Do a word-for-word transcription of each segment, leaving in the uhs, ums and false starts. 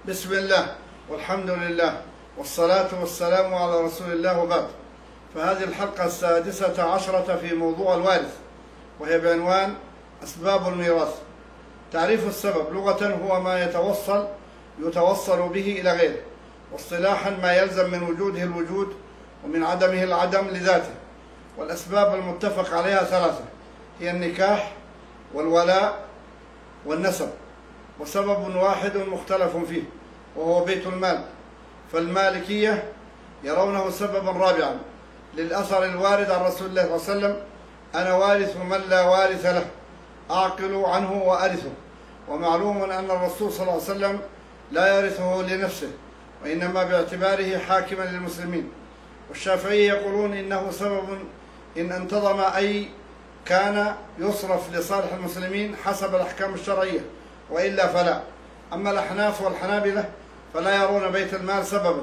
بسم الله والحمد لله والصلاة والسلام على رسول الله وبعد. فهذه الحلقة السادسة عشرة في موضوع الوارث، وهي بعنوان أسباب الميراث. تعريف السبب لغة هو ما يتوصل يتوصل به إلى غيره، واصطلاحا ما يلزم من وجوده الوجود ومن عدمه العدم لذاته. والأسباب المتفق عليها ثلاثة، هي النكاح والولاء والنسب، وسبب واحد مختلف فيه وهو بيت المال. فالمالكية يرونه سببا رابعا للأثر الوارد عن رسول الله صلى الله عليه وسلم: أنا وارث من لا وارث له، أعقل عنه وأرثه. ومعلوم أن الرسول صلى الله عليه وسلم لا يرثه لنفسه، وإنما باعتباره حاكما للمسلمين. والشافعية يقولون إنه سبب إن انتظم، أي كان يصرف لصالح المسلمين حسب الأحكام الشرعية، وإلا فلا. أما الأحناف والحنابلة فلا يرون بيت المال سببا،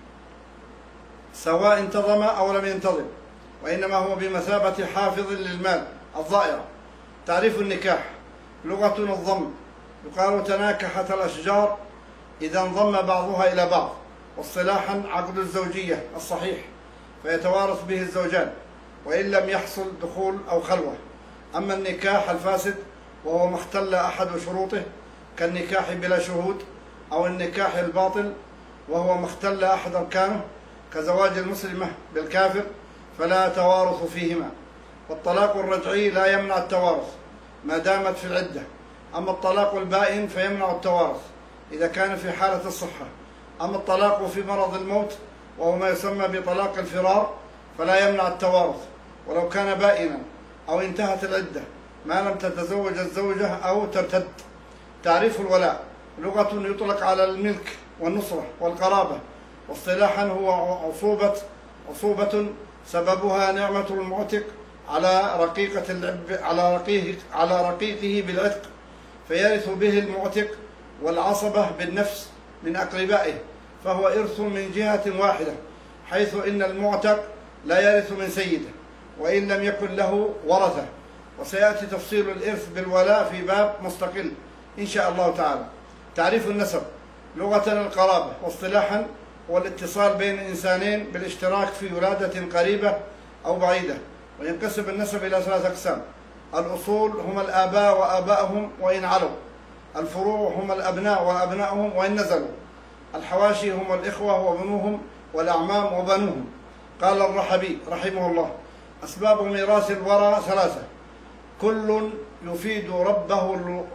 سواء انتظم أو لم ينتظم، وإنما هو بمثابة حافظ للمال الضائع. تعريف النكاح لغة الضم، يقال تناكحت الأشجار إذا انضم بعضها إلى بعض. واصطلاحا عقد الزوجية الصحيح، فيتوارث به الزوجان وإن لم يحصل دخول أو خلوة. أما النكاح الفاسد وهو ما اختل أحد شروطه، كالنكاح بلا شهود، أو النكاح الباطل وهو ما اختل أحد أركانه، كزواج المسلمة بالكافر، فلا توارث فيهما. والطلاق الرجعي لا يمنع التوارث ما دامت في العدة. أما الطلاق البائن فيمنع التوارث إذا كان في حالة الصحة. أما الطلاق في مرض الموت وهو ما يسمى بطلاق الفرار فلا يمنع التوارث ولو كان بائنا أو انتهت العدة، ما لم تتزوج الزوجة أو ترتد. تعريف الولاء لغة يطلق على الملك والنصرة والقرابة، واصطلاحا هو عصوبة عصوبة سببها نعمة المعتق على رقيقة العب على رقيقه على رقيقه بالعتق، فيرث به المعتق والعصبة بالنفس من أقربائه، فهو إرث من جهة واحدة، حيث إن المعتق لا يرث من سيده وإن لم يكن له ورثة. وسيأتي تفصيل الإرث بالولاء في باب مستقل إن شاء الله تعالى. تعريف النسب لغة القرابة، واصطلاحا هو الاتصال بين إنسانين بالاشتراك في ولادة قريبة أو بعيدة. وينقسم النسب إلى ثلاثة أقسام: الأصول هم الآباء وآباءهم وإن علوا، الفروع هم الأبناء وأبناؤهم وإن نزلوا، الحواشي هم الإخوة وبنوهم والأعمام وبنوهم. قال الرحبي رحمه الله: أسباب ميراث الورى ثلاثة، كل يفيد ربه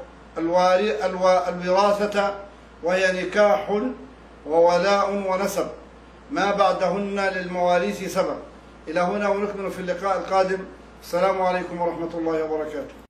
الوراثة، وهي نكاح وولاء ونسب، ما بعدهن للمواريث سبب. إلى هنا ونكمل في اللقاء القادم. السلام عليكم ورحمة الله وبركاته.